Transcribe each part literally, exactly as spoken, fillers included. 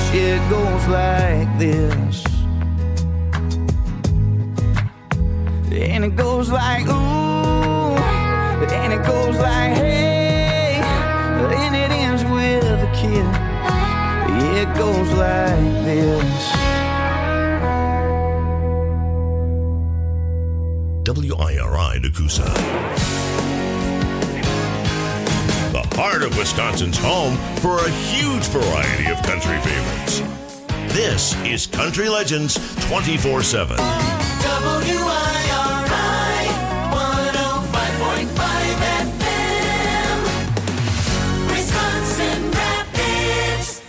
It goes like this, and it goes like ooh, and it goes like hey, and it ends with a kiss. It goes like this. W I R I Nakusa. The heart of Wisconsin's home for a huge variety of country favorites. This is Country Legends twenty-four seven. W I R I one oh five point five F M, Wisconsin Rapids.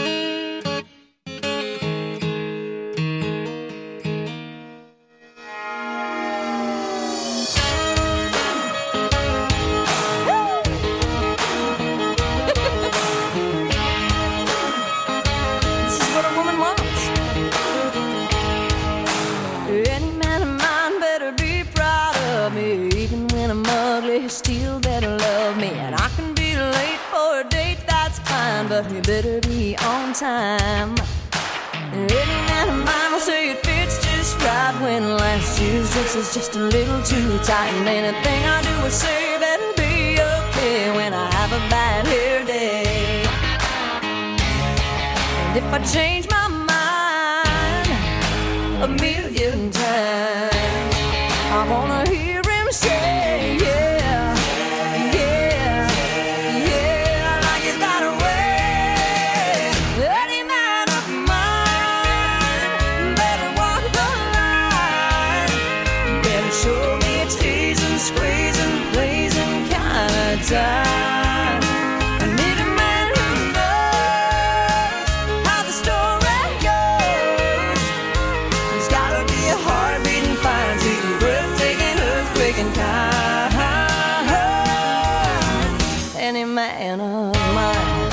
Still better love me, and I can be late for a date, that's fine, but you better be on time. Any man of mine will say it fits just right when last year's dress is just a little too tight, and anything I do or say better be okay when I have a bad hair day. And if I change my mind a million times, I wanna hear him say yeah. Time. I need a man who knows how the story goes. He's gotta be a heart beating fine, sweet, breathtaking, earthquaking kind. Any man of mine.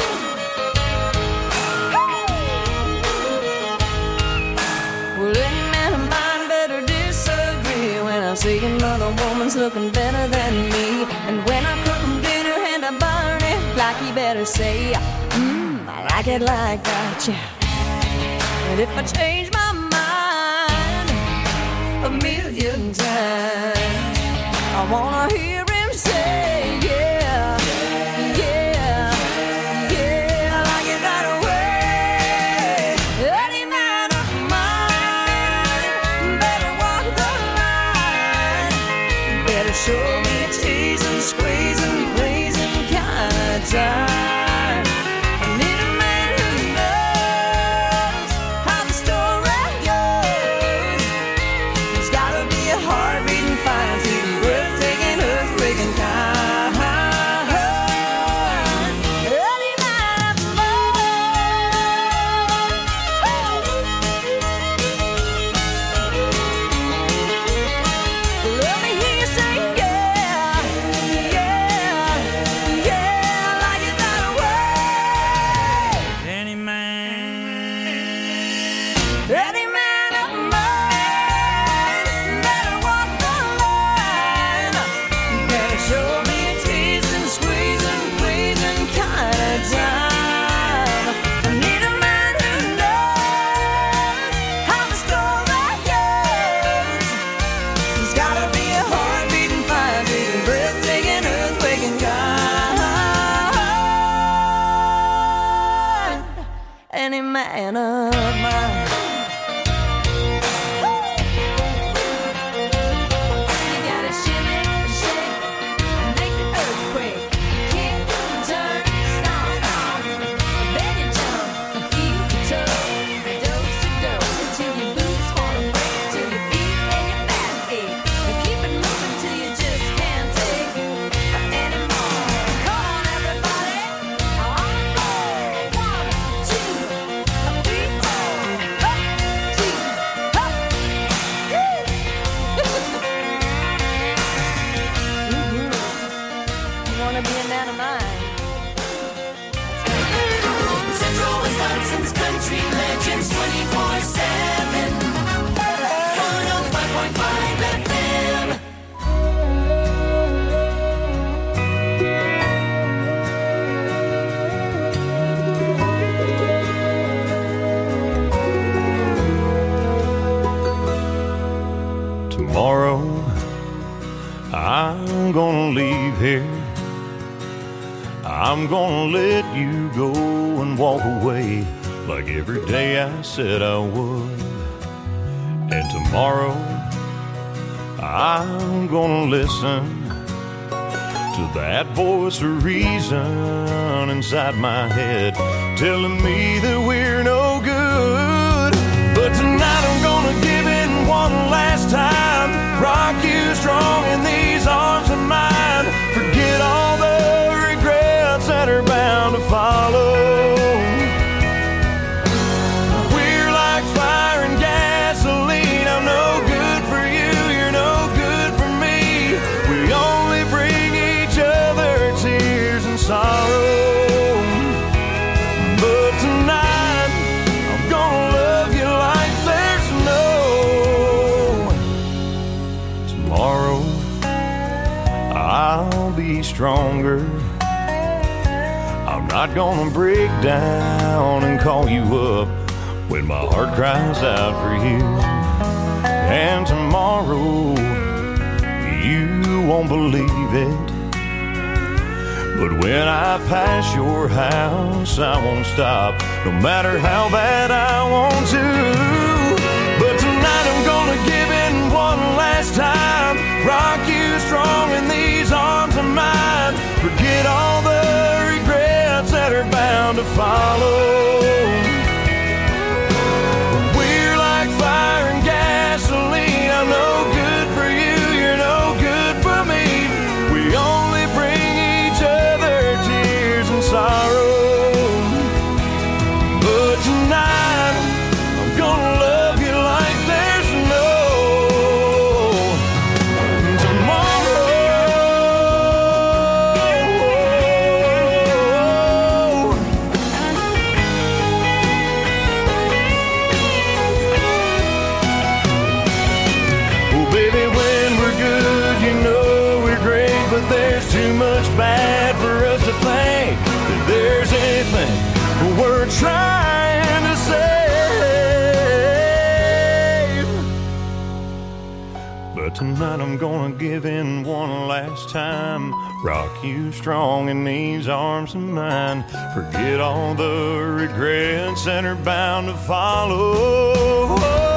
Well, any man of mine better disagree when I see another woman's looking better than me, and when I cook I burn it like he better say, mmm, I like it like that, yeah. And if I change my mind a million times, I wanna hear him say, yeah, yeah, yeah, I like it that way. Any man of mine better walk the line, better show me a tease and squeeze and time. I need a man who knows how the story goes. He's gotta be a heart beating fine, sweet, breathtaking, earthquaking kind. Any man of mine. Let me hear you say yeah, yeah, yeah. Any man of mine better walk the line, better show me a tease and squeeze and please and kind of time. I need a man who knows how the story goes. He's gotta be a heart beating fine, beating, breathtaking, earthquaking kind. Any man of mine. Come on, everybody, one, two, three, four. leave here. I'm gonna let you go and walk away like every day I said I would. And tomorrow I'm gonna listen to that voice of reason inside my head telling me that we're no good. But tonight I'm gonna give in one last time, rock you strong in these arms of mine. Forget all the regrets that are bound to follow. We're like fire and gasoline. I'm no good for you, you're no good for me. We only bring each other tears and sorrow. But tonight I'm gonna love you like there's no tomorrow. I'll be stronger. I'm not gonna break down and call you up when my heart cries out for you. And tomorrow you won't believe it, but when I pass your house I won't stop, no matter how bad I want to. But tonight I'm gonna give in one last time, rock you strong in these arms of mine. Forget all the regrets that are bound to follow. We're like fire and gasoline. I'm no good for you, you're no good for me. We only bring each other tears and sorrow. But tonight I'm gonna love you like there's no tomorrow. Oh baby, when we're good, you know we're great, but there's too much bad for us to think that there's anything we're trying to save. But tonight I'm gonna give in one last time, rock you strong in these arms of mine. Forget all the regrets that are bound to follow.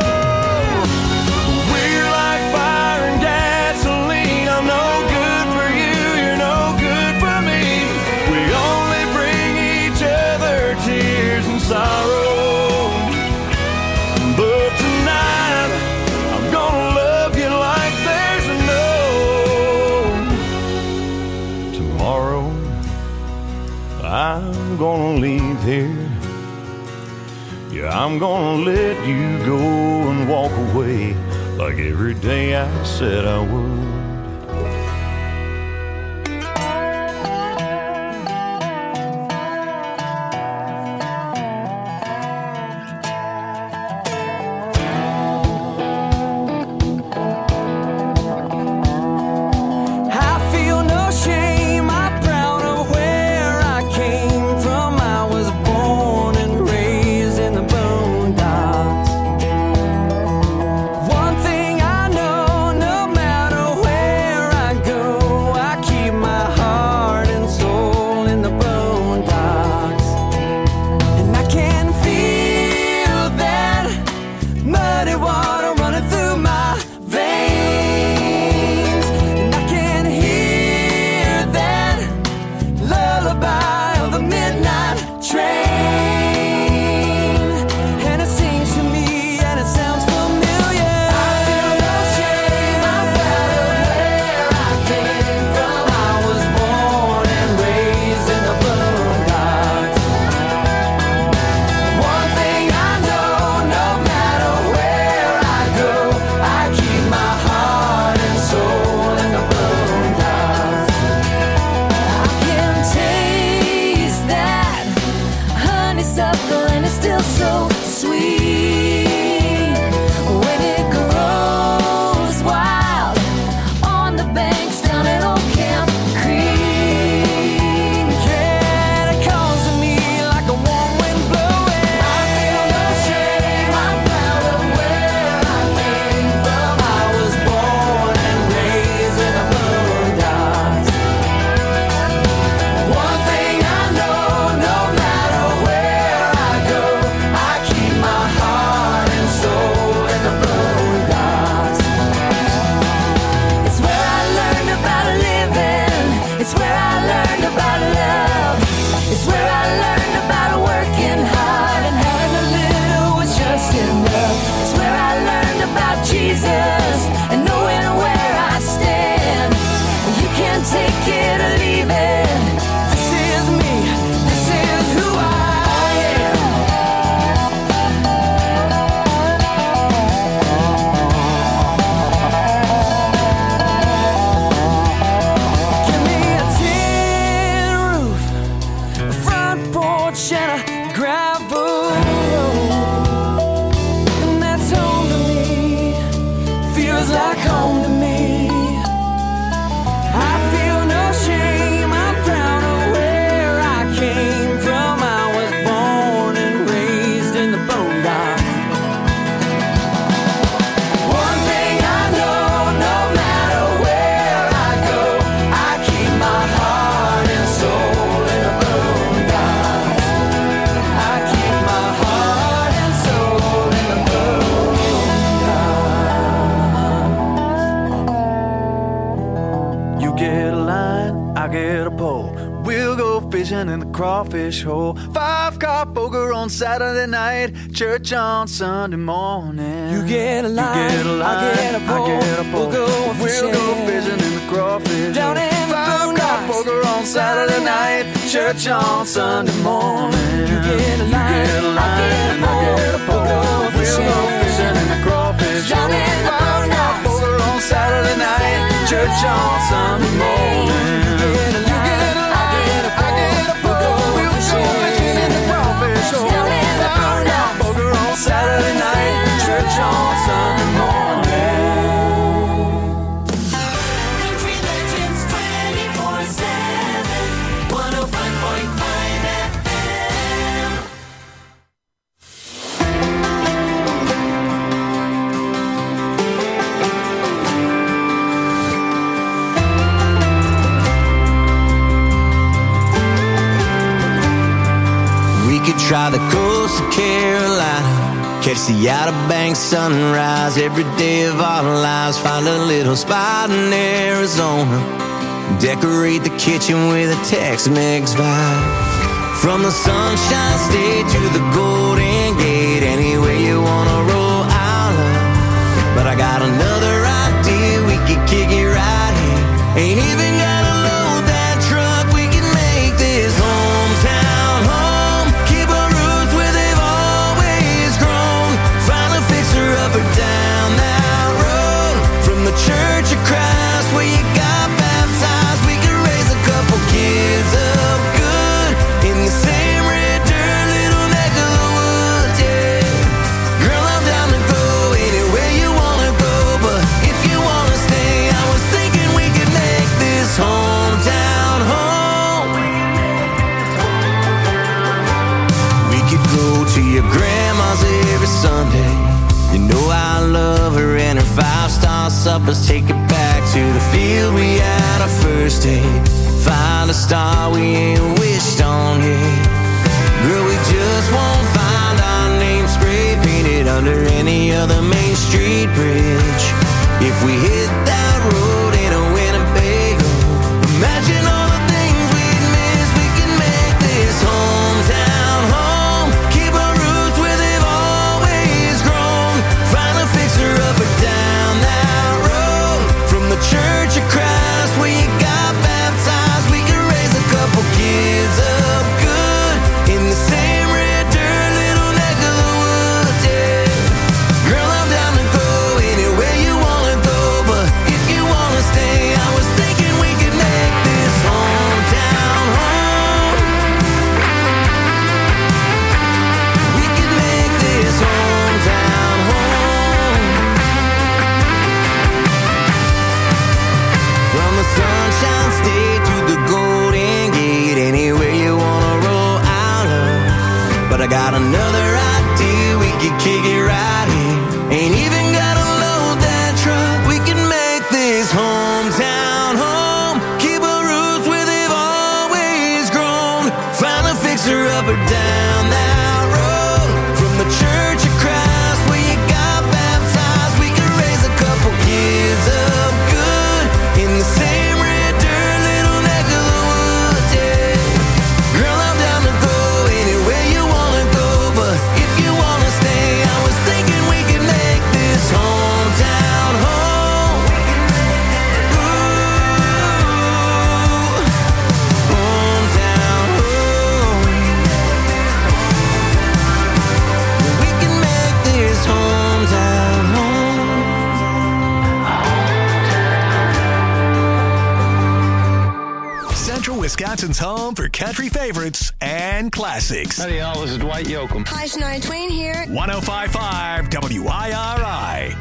We're like fire and gasoline. I'm no good for you, you're no good for me. We only bring each other tears and sorrow. But tonight I'm gonna love you like there's no tomorrow. I'm gonna leave here. Yeah, I'm gonna let you go and walk away like every day I said I would. I feel no shame, I'm proud of where I came from. I was born and raised in the boondocks. One thing I know, no matter where I go, I keep my heart and soul in the boondocks. And I can feel that muddy water running through my veins. And I can hear that lullaby of the midnight train. And it sings to me and it sounds familiar. I feel no shame, I'm proud of where I came from. I was born and raised in the boondocks. One thing I know, no matter where I go, I keep my heart and soul in the boondocks. I can taste that honeysuckle and it's still so sweet when it grows wild on the banks down at Old Camp Creek. Yeah, it calls to me like a warm wind blowing. I feel no shame, I'm proud of where I came from. I was born and raised in the boondocks. fishing in the crawfish hole. Five-car poker on Saturday night, church on Sunday morning. You get a line, you get a line, I get a pole. I get a pole. We'll go fishing, we'll go fishing in the crawfish down hole. in the Five-car poker on Saturday night, church on Sunday morning. You get a line, you get a line, I get a pole. We'll go fishing in the crawfish down in the Five-car poker on Saturday night, church on Sunday morning. Saturday night, church on Sunday morning. Country Legends twenty-four seven, one oh five point five F M. We could try the coast of Carolina, catch the Outer Banks sunrise every day of our lives. Find a little spot in Arizona, decorate the kitchen with a Tex-Mex vibe. From the Sunshine State to the Golden Gate, anywhere you wanna roll, I'll love. But I got another idea, we could kick it right here. Ain't even gotta load that truck, we can make this hometown home. Keep our roots where they've always grown. Find a fixer up or down that road. From the Church of Christ where you got baptized, we could raise a couple kids up good in the same red dirt, little neck of the woods, yeah. Girl, I'm down to go anywhere you wanna go, but if you wanna stay, I was thinking we could make this hometown home. We could go to your grandma's every Sunday. You know I love her and her five-star suppers. Take it back to the field we had our first date. Find a star we ain't wished on yet. Girl, we just won't find our name spray painted under any other Main Street bridge. If we hit that road in a Winnebago, imagine all the things we'd miss. We can make this hometown home. Keep our roots where they've always grown. Find a fixer up or down that road. From the Church of Christ where you got baptized, we can raise a couple kids up good in the same red dirt, little neck of the woods, yeah. Girl, I'm down to go anywhere you wanna go, but if you wanna stay, I was thinking we could make this hometown home. We could make this hometown home. From the Sunshine State to the Golden Gate, anywhere you wanna roll out of. But I got another idea, we could kick it right here. Ain't even gotta load that truck, we can make this hometown home. Keep our roots where they've always grown. Find a fixer up or down that road. From the Church of Christ where you got baptized, we can raise a couple kids up good in the same red dirt, little neck of the woods, yeah. Girl, I'm down to go anywhere you wanna go, but if you wanna stay, I was thinking we could make this hometown home. Ooh, hometown home. We can make this hometown home. Central Wisconsin's home for country favorites and classics. Howdy, y'all. This is Dwight Yoakam. Hi, Shania Twain here. one oh five point five W I R I.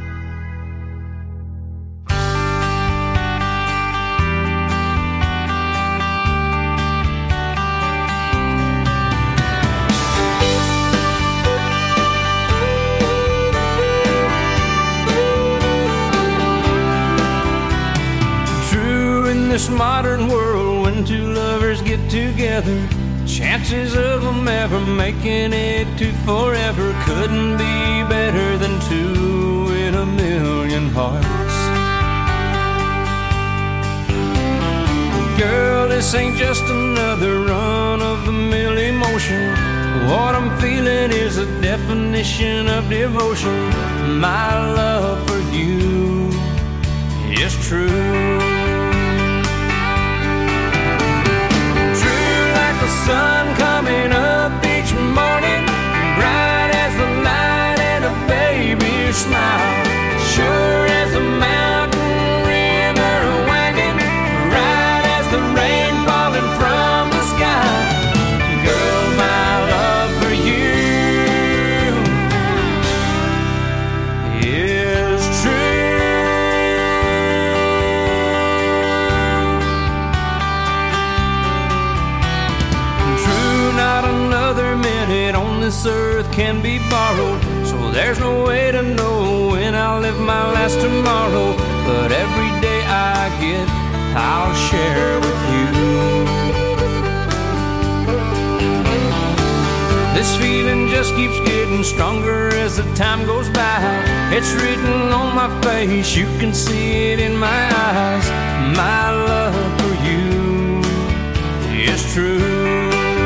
True in this modern world, when two lovers get together, chances of them ever making it to forever couldn't be better than two in a million hearts. Girl, this ain't just another run-of-the-mill emotion. What I'm feeling is a definition of devotion. My love for you is true. True like the sun coming up each morning, bright as the light and a baby's smile, sure as a mountain river winding, right as the rain falling from the sky. Girl, my love for you is true. True, not another minute on this earth can be borrowed, so there's no way to know when I'll live my last tomorrow. But every day I get, I'll share with you. This feeling just keeps getting stronger as the time goes by. It's written on my face, you can see it in my eyes. My love for you is true.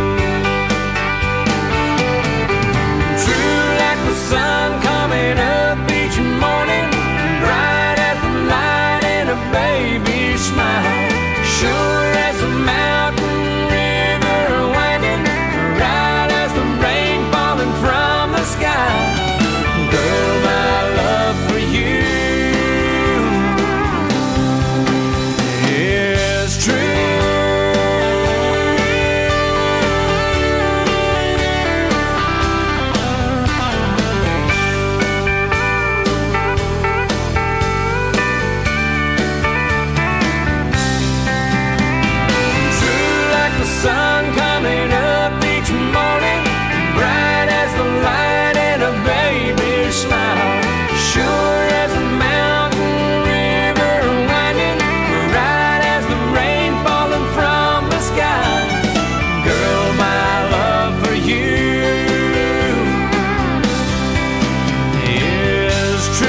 True like the sun coming up each morning, bright as the light and a baby's smile, sure as a mountain river winding, right as the rain falling from the sky. Girl, my love for you is true. Sun coming up each morning, bright as the light and a baby's smile, sure as a mountain river winding, right as the rain falling from the sky. Girl, my love for you is true.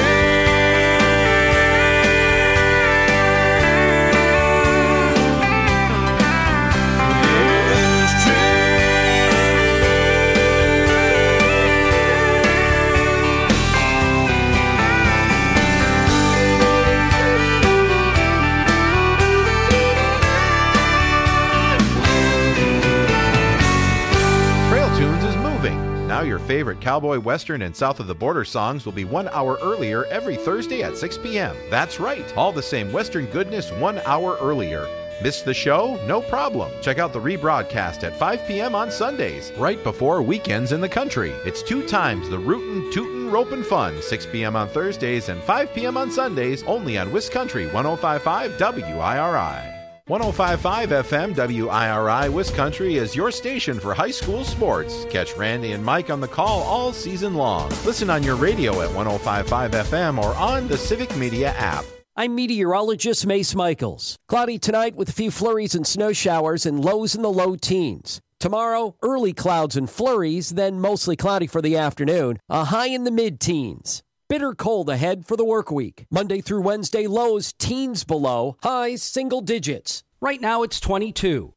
Now your favorite cowboy, western, and south of the border songs will be one hour earlier every Thursday at six p.m. That's right, all the same western goodness one hour earlier. Missed the show? No problem. Check out the rebroadcast at five p.m. on Sundays, right before weekends in the country. It's two times the rootin', tootin', ropin' fun, six p.m. on Thursdays and five p.m. on Sundays, only on Wiscountry one oh five point five W I R I. one oh five point five F M W I R I Wiscountry is your station for high school sports. Catch Randy and Mike on the call all season long. Listen on your radio at one oh five point five F M or on the Civic Media app. I'm meteorologist Mace Michaels. Cloudy tonight with a few flurries and snow showers and lows in the low teens. Tomorrow, early clouds and flurries, then mostly cloudy for the afternoon, a high in the mid-teens. Bitter cold ahead for the work week. Monday through Wednesday, lows teens below, highs single digits. Right now it's twenty-two.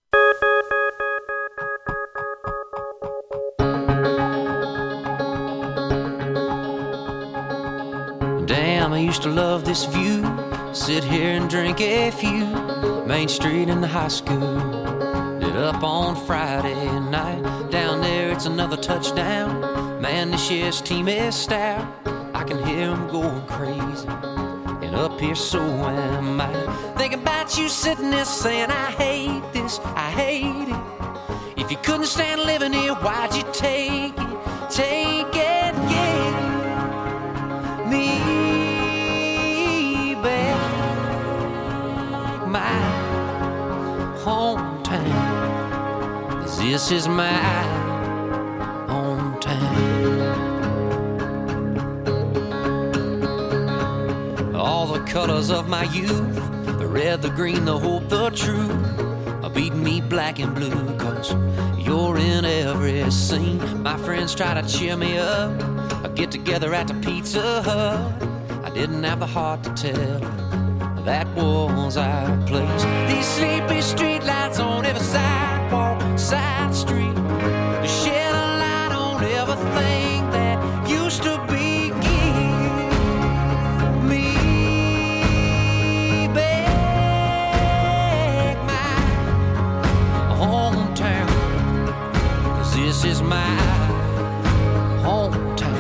Damn, I used to love this view. Sit here and drink a few. Main Street in the high school. Lit up on Friday night. Down there it's another touchdown. Man, this year's team is stout. I can hear them going crazy. And up here so am I. Thinking about you sitting there saying, I hate this, I hate it. If you couldn't stand living here, why'd you take it? Take it, give me back my hometown. 'Cause this is my hometown. All the colors of my youth, the red, the green, the hope, the truth, are beating me black and blue, 'cause you're in every scene. My friends try to cheer me up, I get together at the Pizza Hut. I didn't have the heart to tell that was our place. These sleepy street lights on every sidewalk, side street, they shed a light on everything that used to be. Give me back my hometown, 'cause this is my hometown.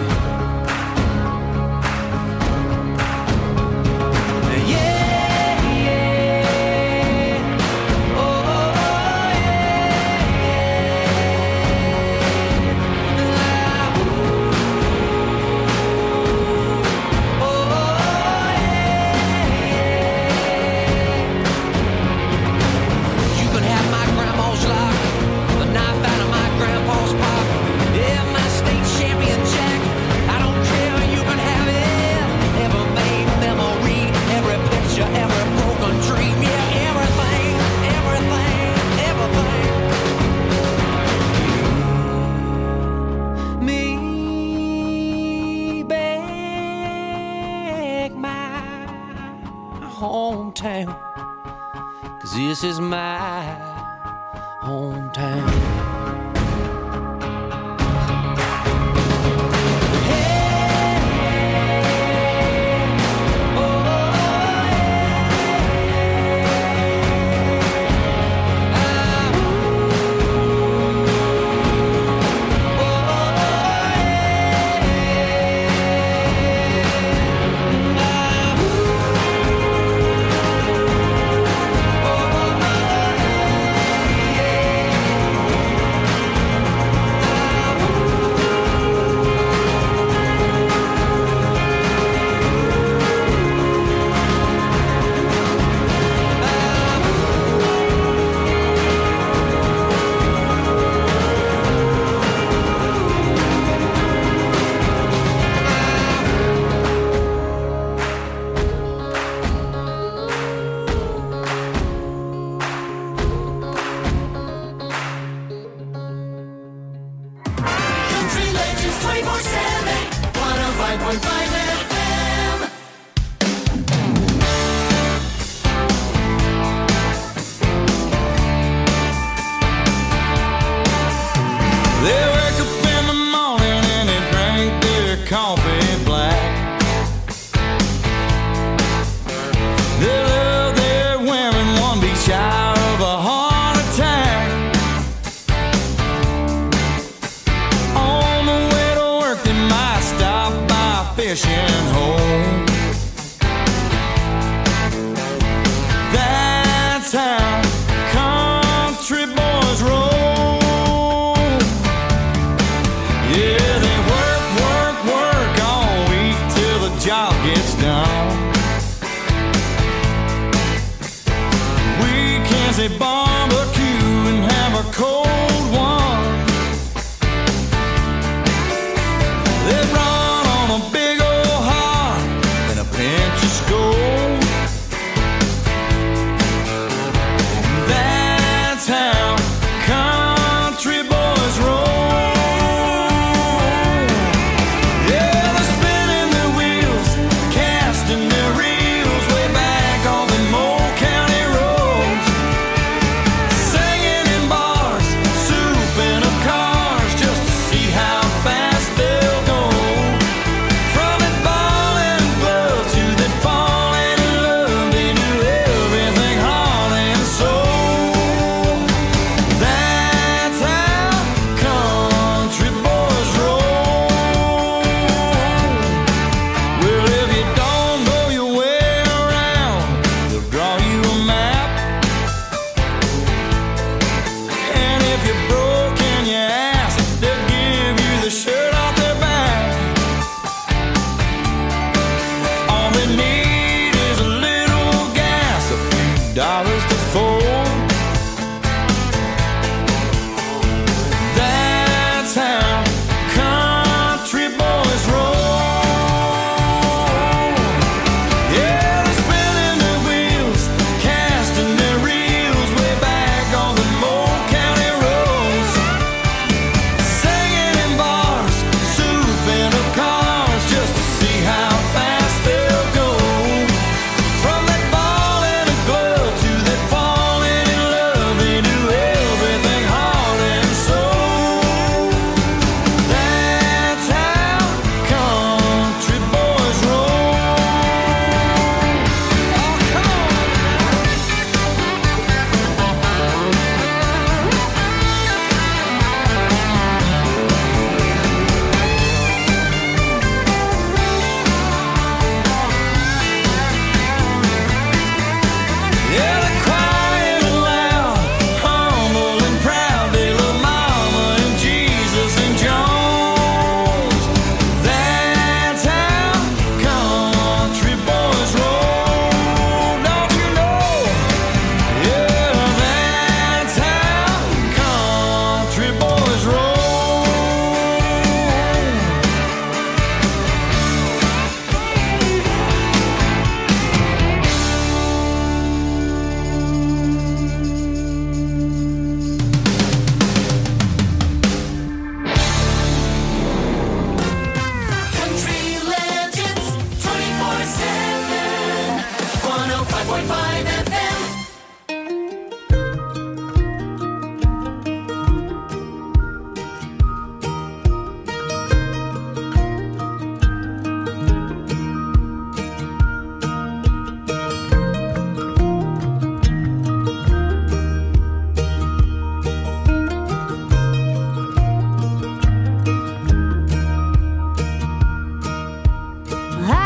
Hometown, 'cause this is my hometown.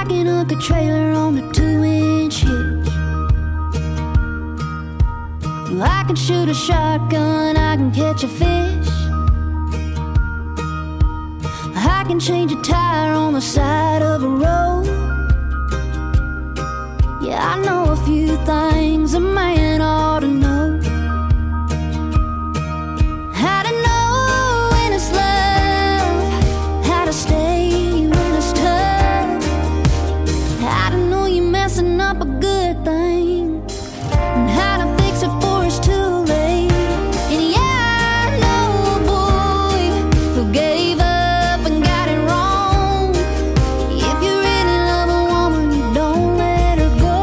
I can hook a trailer on a two-inch hitch. I can shoot a shotgun, I can catch a fish. I can change a tire on the side of a road. Yeah, I know a few things a man ought to know. How to know when it's love, how to stay when it's tough, how to know you're messing up a good thing, and how to fix it before it's too late. And yeah, I know a boy who gave up and got it wrong. If you really love a woman, you don't let her go.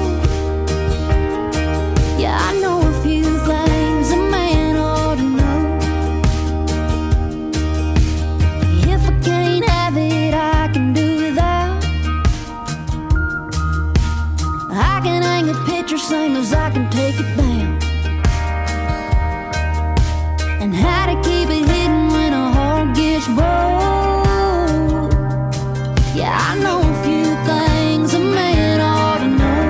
Yeah, I know a few things a man ought to know. If I can't have it, I can do without. I can hang a picture same as I can take it down. And how to keep it hidden when a heart gets broke. Yeah, I know a few things a man ought to know.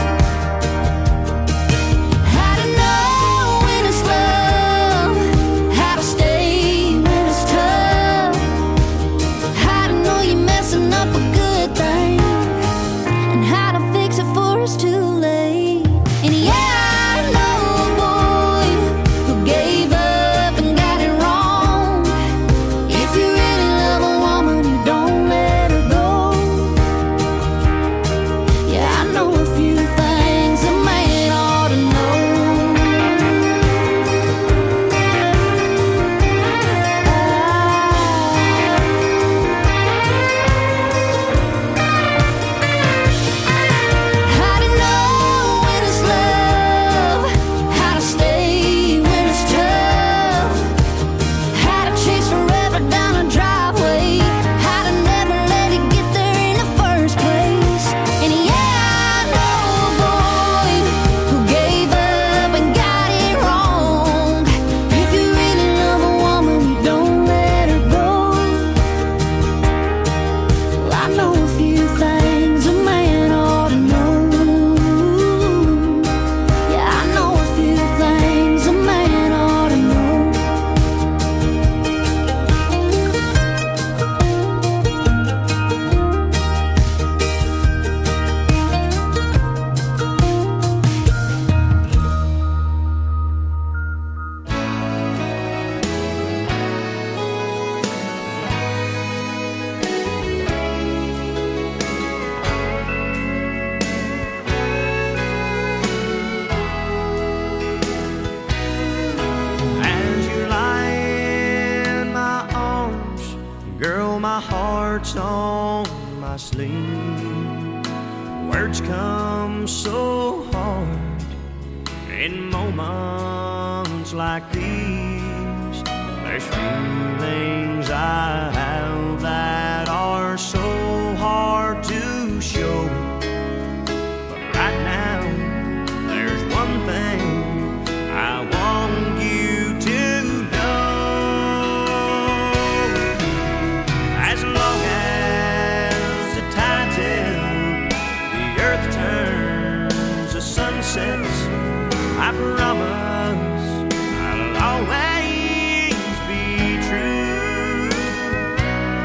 How to know when it's love, how to stay when it's tough, how to know you're messing up a good thing, and how to fix it before it's too late. And yeah, I know a boy who gave up and got it wrong. If you really love a woman, you don't let her go. Yeah, I know a few things a man ought to know. How to know when it's love, how to stay when it's tough, how to chase forever down a driveway, how to never let it get there in the first place. And yeah, I know a boy who gave up and got it wrong. If you really love a woman, you don't let her go. Well, I know a few things a man ought to know. Yeah, I know a few things a man ought to know. As you lie in my arms, girl, my heart's on my sleeve. Words come so hard in moments like these. There's feelings I have that are so hard to show. But right now, there's one thing I want you to know. As long as the tide's in, the earth turns, the sun sets, I promise I'll always be true.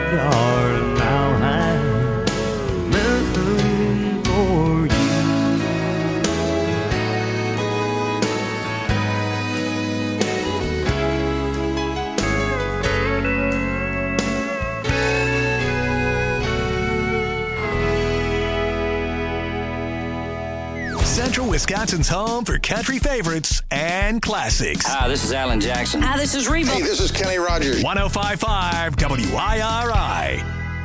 darling, I'll have nothing for you. Central Wisconsin's home for country favorites and classics. Hi, this is Alan Jackson. Hi, this is Reba. Hey, this is Kenny Rogers. one oh five point five W I R I.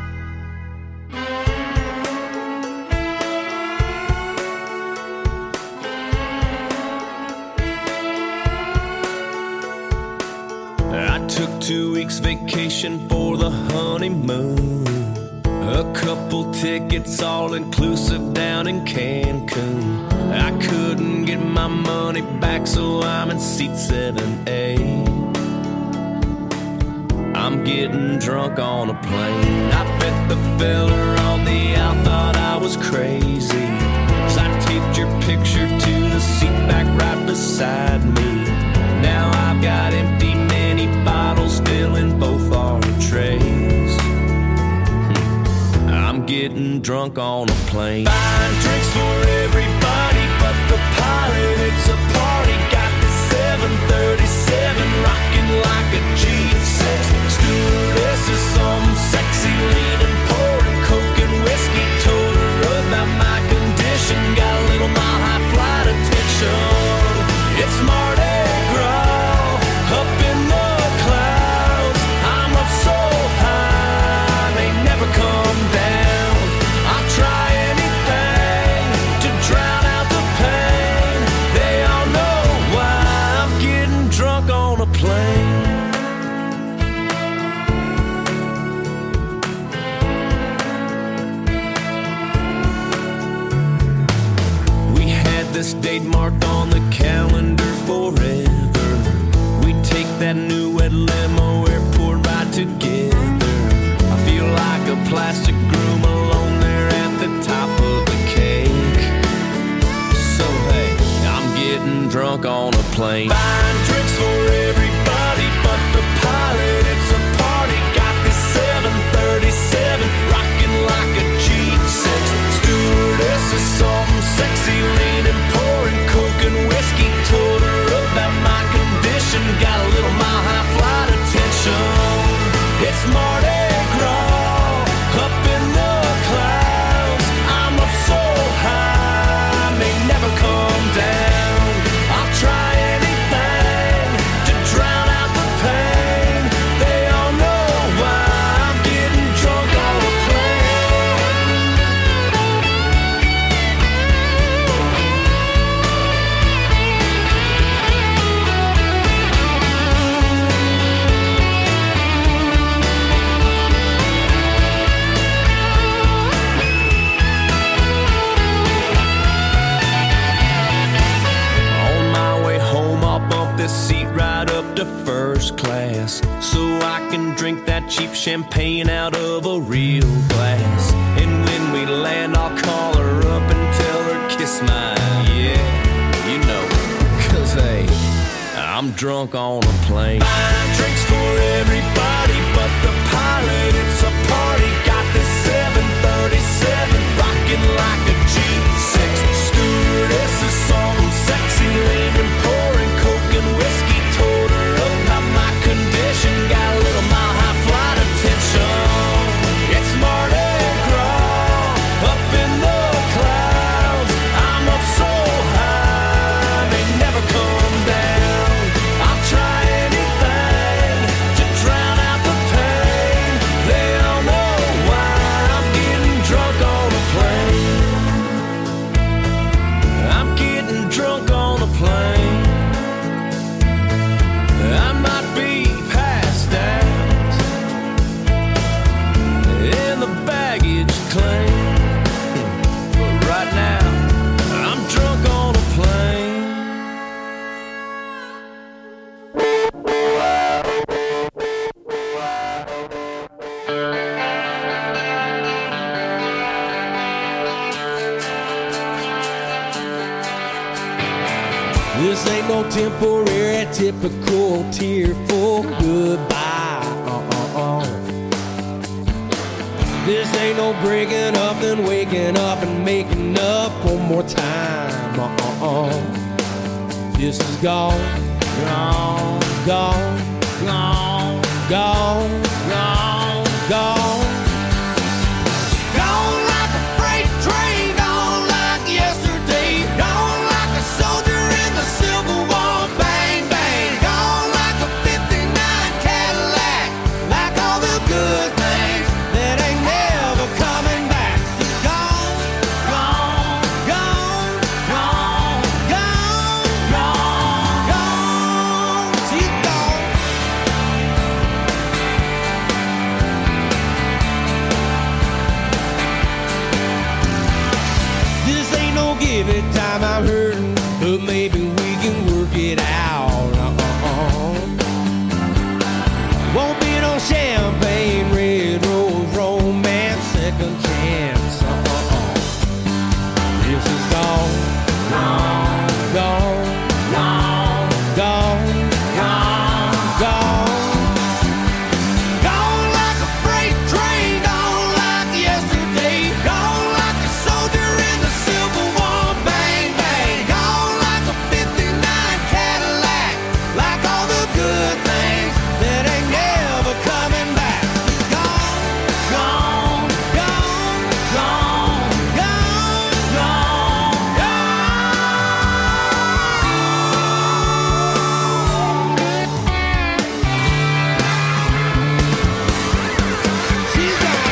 I took two weeks vacation for the honeymoon. A couple tickets all inclusive down in Cancun. I couldn't get my money back, so I'm in seat seven A. I'm getting drunk on a plane. I bet the fella on the out thought I was crazy, 'cause I taped your picture to the seat back right beside me. Now I've got empty mini bottles filling both our trays. I'm getting drunk on a plane. Buying drinks for everybody but the pilot. It's a party. Got the seven thirty-seven rocking like a G six. Stewardess is some sexy leaning, pouring coke and whiskey. Told her about my condition. Got a little mile high flight attention. It's Mardi Gras up in the clouds. I'm up so high, they never come down. I'll try anything to drown out the pain. They all know why I'm getting drunk on a plane. We had this date marked on the calendar forever. We take that new red limo airport ride together. I feel like a plastic groom alone there at the top of the cake. So hey, I'm getting drunk on a plane. Buying drinks for everybody but the pilot. It's a party. Got this seven thirty-seven rocking like a G six. Stewardess is something sexy, leaning, pouring coke and whiskey. Told her about my condition. Got a little mile high flight attention. It's Mardi Gras up in the clouds. I'm up so high, may never come down. I'll try anything to drown out the pain. They all know why I'm getting drunk on a On my way home, I'll bump this seat right up to first class, so I can drink that cheap champagne out of a real glass. And when we land, I'll call her up and tell her kiss my, yeah, you know, 'cause hey, I'm drunk on a plane. Buying drinks for everybody but the pilot. It's a party. Got this seven thirty-seven rocking like a G six. Stewardess is some sexy leaning, pouring coke and whiskey. Told her about my condition. Got a little mile high flight attention. It's Mardi Gras up in the clouds. I'm up so high, they never come down. I'll try anything to drown out the pain. They all know why I'm getting drunk on a plane. I'm getting drunk on a plane. I might be passed out in the baggage claim, but right now I'm drunk on a plane. This ain't no temporary, typical tearful goodbye. Uh-uh-uh. This ain't no breaking up, then waking up and making up one more time. Uh-uh-uh. This is gone, gone, gone, gone, gone, gone, gone. Gone like a freight train, gone like yesterday. Gone like a soldier in the Civil War. Bang, bang. Gone like a fifty-nine Cadillac. Like all the good things that ain't never coming back. Gone, gone, gone, gone, gone, gone, gone. She's gone. This ain't no give it time, I'm hurting, but maybe we can work it out. Uh-uh. Won't be no champagne, red rose, romance, second chance. Uh-uh. This is gone, gone, gone, gone, gone, gone, gone. Gone like a freight train, gone like yesterday. Gone like a soldier in the Civil War. Bang, bang. Gone like a fifty-nine Cadillac. Like all the good things that ain't never coming back. Gone, gone, gone, gone, gone, gone, gone. She's gone.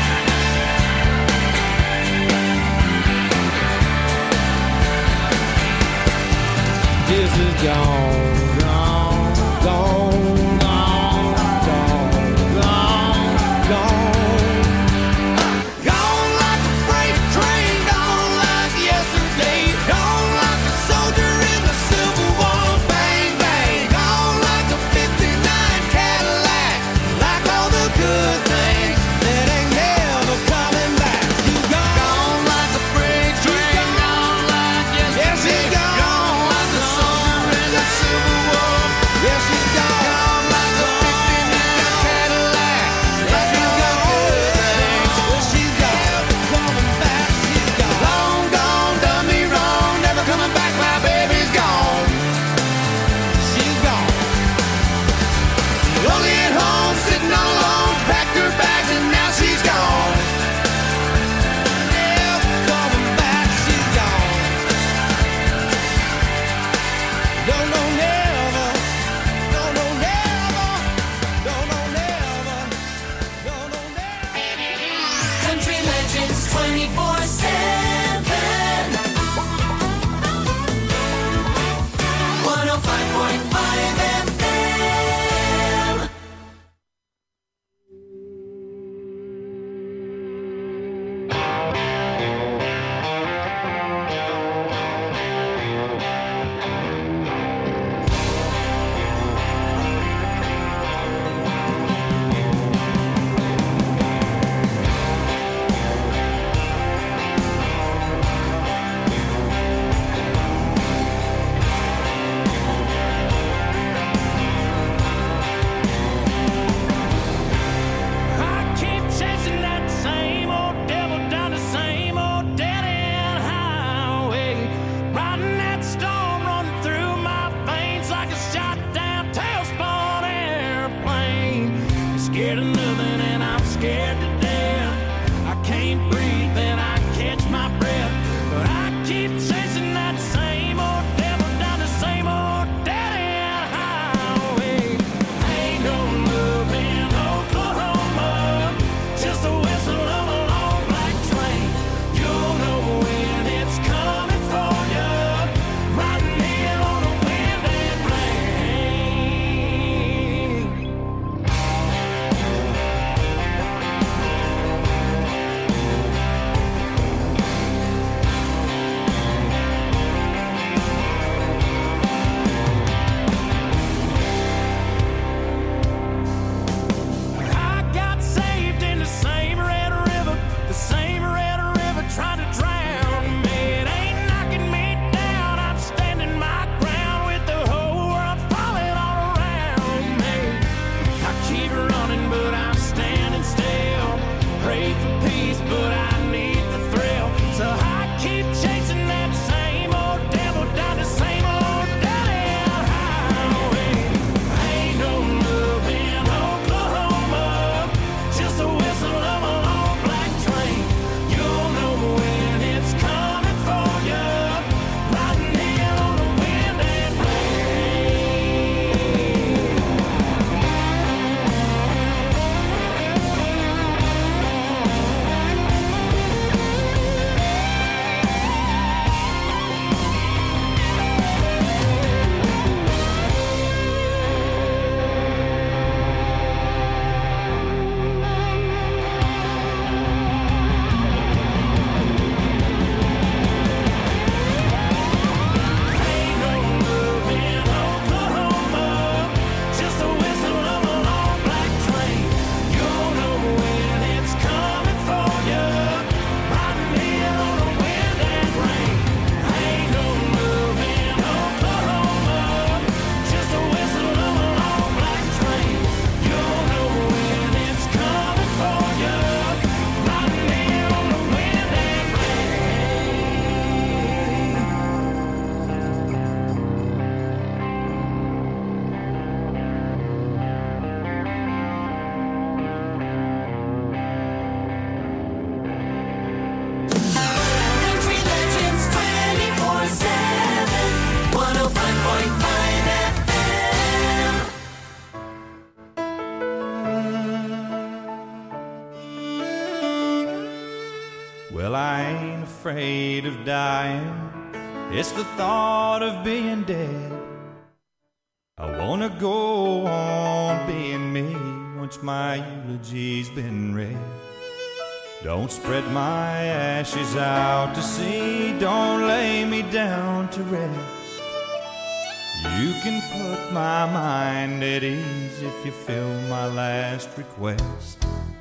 This is gone, gone, gone, gone, gone, gone, gone. Gone like a freight train, gone like yesterday. Gone like a soldier in the Civil War. Bang, bang. Gone like a fifty-nine Cadillac. Like all the good things that ain't never coming back. She's gone. Gone like a freight train, gone like yesterday. Yes, she's gone. Gone like a soldier in the Civil War. Yes, she's gone. Gone like a fifty-nine Cadillac. Like all the good things. Well, she's gone. Coming back, she's gone. Long gone, done me wrong. Never coming back, my baby's gone. She's gone. Lonely at home, sitting all alone. Packed her bags and now she's gone. Never coming back, she's gone. No, no, never. No, no, never. No, no, never. No, no, never. Country Legends twenty-four seven. one oh five point five F M. I keep chasing that same old devil down the same old dead-end highway. Riding that storm running through my veins like a shot-down tailspun airplane. Scared of nothing and I'm scared to death. I can't breathe and I catch my breath. But I keep chasing that same old devil down the same old dead-end highway. Ain't no love in Oklahoma, just the whistle of a long black train. You'll know when it's coming for you, riding in on the wind and rain. Well, I ain't afraid of dying. It's the thought of being dead. I wanna go on being me once my eulogy's been read. Don't spread my ashes out to sea. Don't lay me down to rest. You can put my mind at ease if you fill my last request.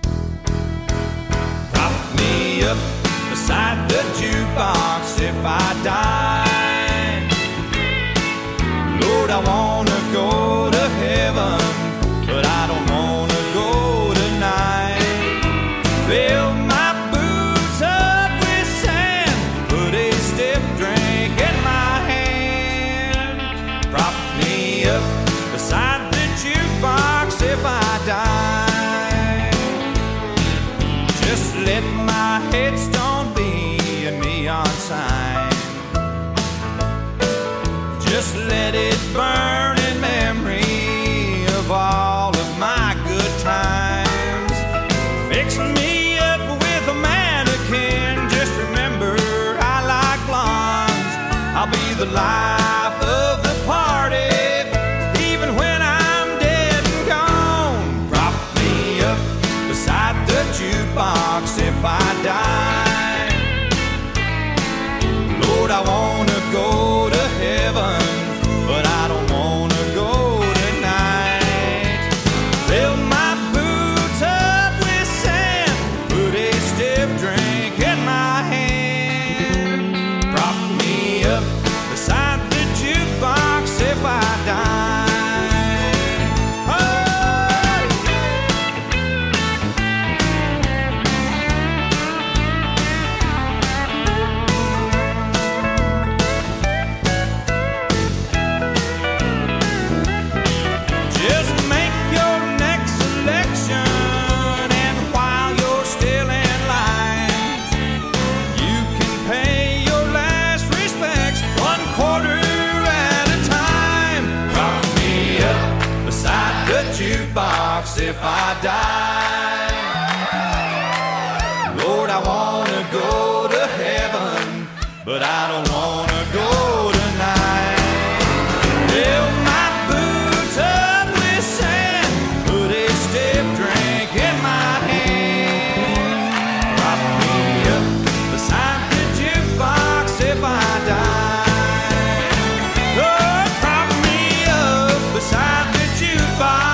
Prop me up beside the jukebox if I die. Lord, I wanna go to heaven, but I don't wanna go tonight. Fill my boots up with sand, put a stiff drink in my hand. Prop me up beside the jukebox if I die. Just let my headstone be a neon sign. Just let it burn in memory of all of my good times. Fix me up with a mannequin. Just remember I like blondes. I'll be the life of the party, even when I'm dead and gone. Prop me up beside the jukebox if I die. Lord, I wanna go to heaven, but I don't wanna go tonight. Fill my boots up with sand, put a stiff drink in my hand. Prop me up beside the jukebox if I die. If I die, Lord, I wanna go to heaven, but I don't wanna go tonight. Fill my boots up with sand, put a stiff drink in my hand. Prop me up beside the jukebox if I die. Lord, prop me up beside the jukebox.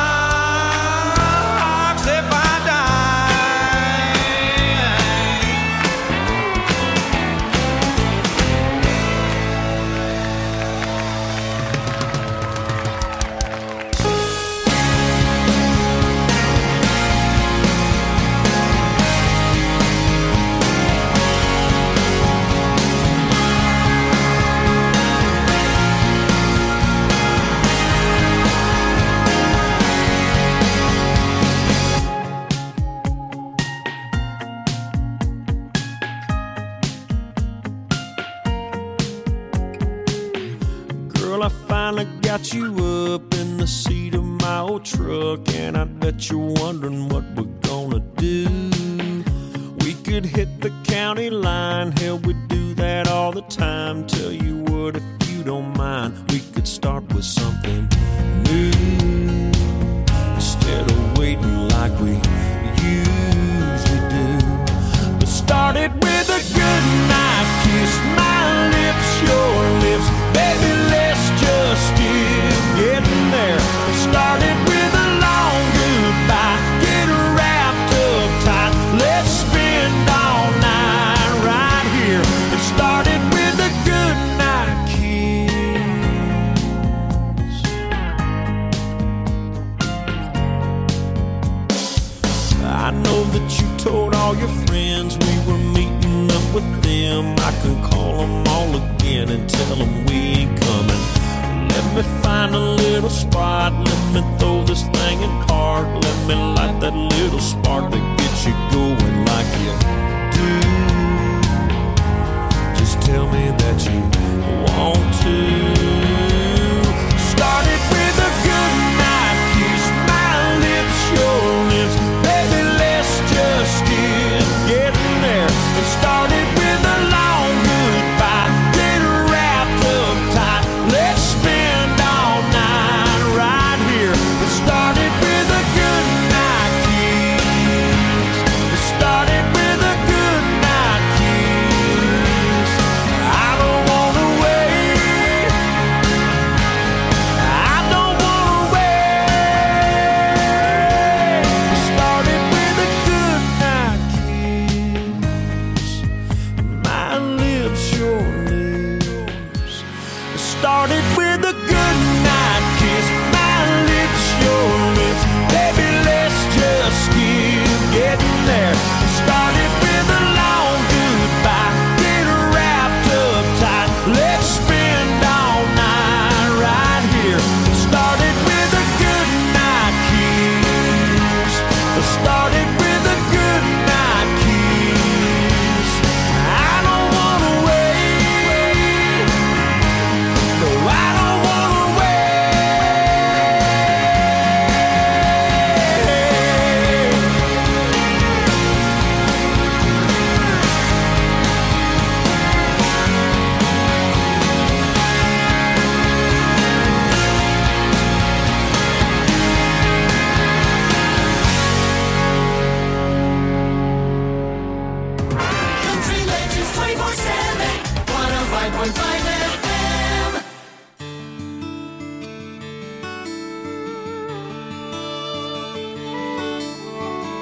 Got you up in the seat of my old truck, and I bet you're wondering what we're gonna do. We could hit the county line, hell, we do that all the time. Tell you what, if you don't mind, we could start with something new instead of waiting like we usually do. But start it with a good night kiss, my lips, your lips, baby, let's just get getting there. Started with a long goodbye, get wrapped up tight, let's spend all night right here. It started with a good night kiss. I know that you told all your friends we were meeting up with them. I can call them all again and tell them we ain't coming. Let me find a little spot, let me throw this thing in park, let me light that little spark that gets you going like you do. Just tell me that you want to. Started with a good night kiss, my lips, your lips, baby, let's just get getting there. It started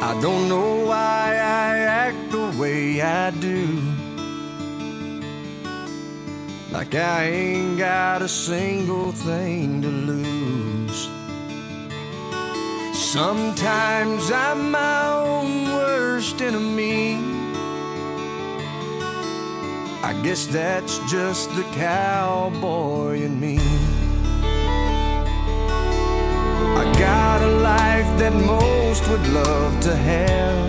I don't know why I act the way I do, like I ain't got a single thing to lose. Sometimes I'm my own worst enemy. I guess that's just the cowboy in me. I got a life that most would love to have,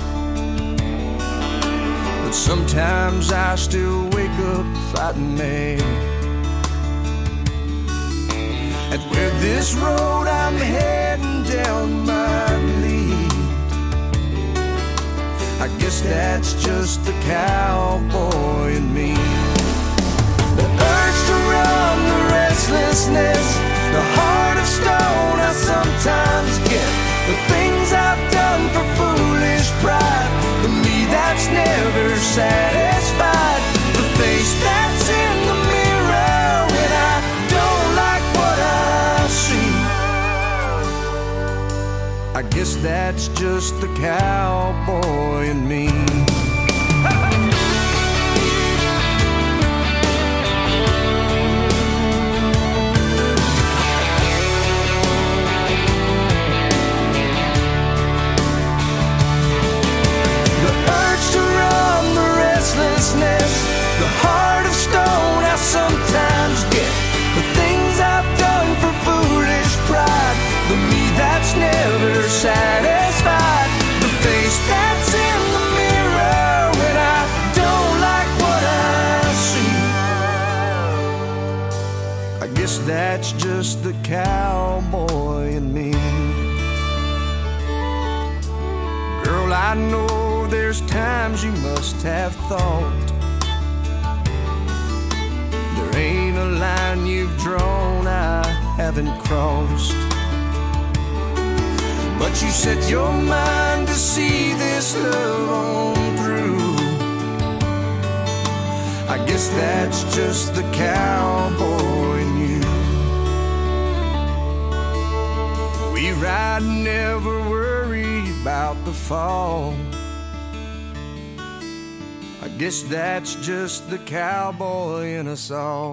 but sometimes I still wake up fighting mad. And where this road I'm heading down might lead, I guess that's just the cowboy in me. The urge to run, the restlessness, the heart of stone I sometimes get, the things I've done for foolish pride, the me that's never satisfied, the face that's in the mirror when I don't like what I see. I guess that's just the cowboy in me. The heart of stone I sometimes get, the things I've done for foolish pride, the me that's never satisfied, the face that's in the mirror when I don't like what I see. I guess that's just the cowboy in me. Girl, I know there's times you must have thought there ain't a line you've drawn I haven't crossed, but you set your mind to see this love on through. I guess that's just the cowboy in you. We ride, never worry about the fall. I guess that's just the cowboy in us all.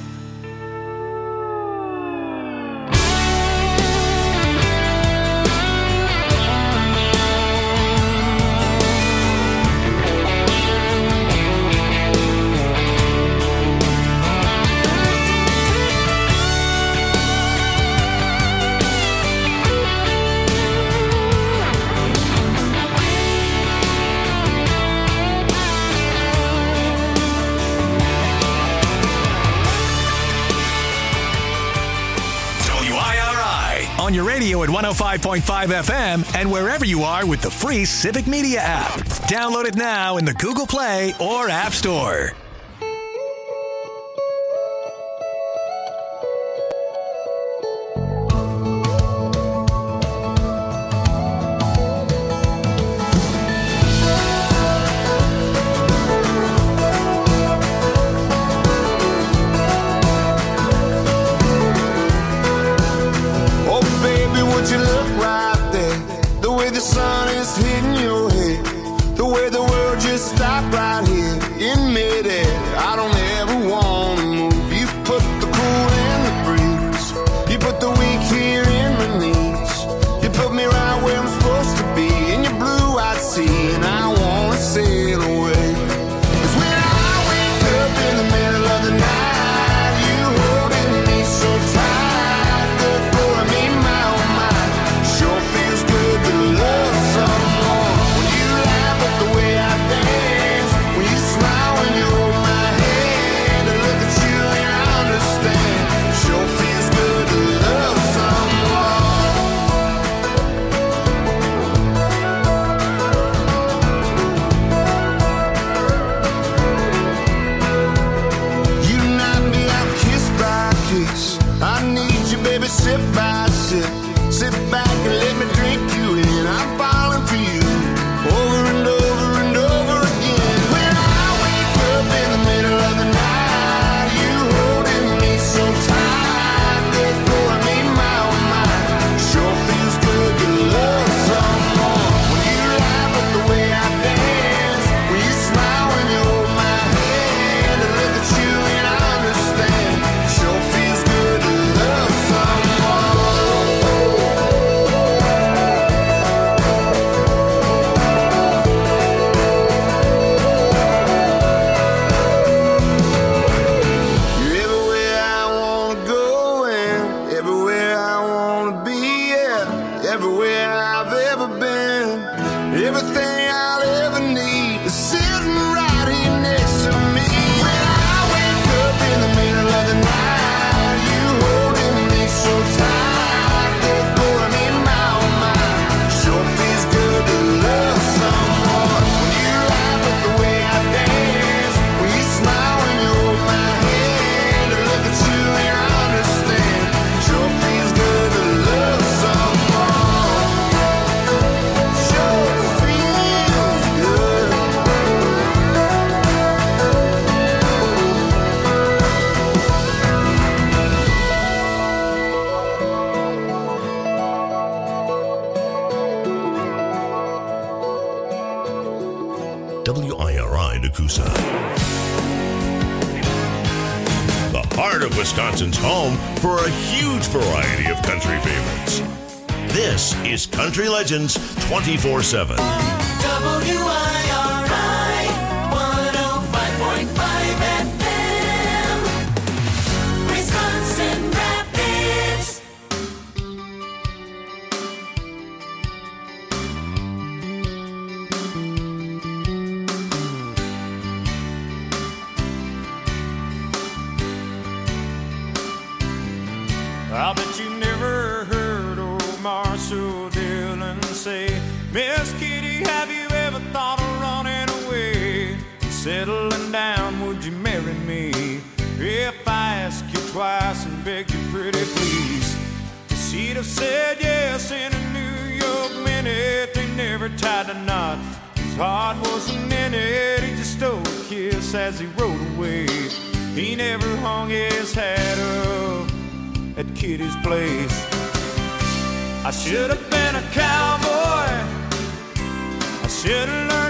On your radio at one oh five point five F M and wherever you are with the free Civic Media app. Download it now in the Google Play or App Store. Smile when Everything I'll ever need is sitting right here next to me. When I wake up in the middle of the night, you holding me so tight, they're pulling me my mind. Sure feels good to love someone. When you laugh at the way I dance, when you smile when you hold my hand, to look at you and understand. Sure feels good to love someone. Sure feels good. W I R I Nakusa. The heart of Wisconsin's home for a huge variety of country favorites. This is Country Legends twenty-four seven. W I R I one oh five point five F M, Wisconsin Rapids. I bet you never heard old Marshall Dillon say, Miss Kitty, have you ever thought of running away? Settling down, would you marry me? If I ask you twice and beg you pretty please. She'd have said yes in a New York minute. They never tied a knot, his heart wasn't in it. He just stole a kiss as he rode away. He never hung his hat up at Kitty's place. I should have been a cowboy, I should have learned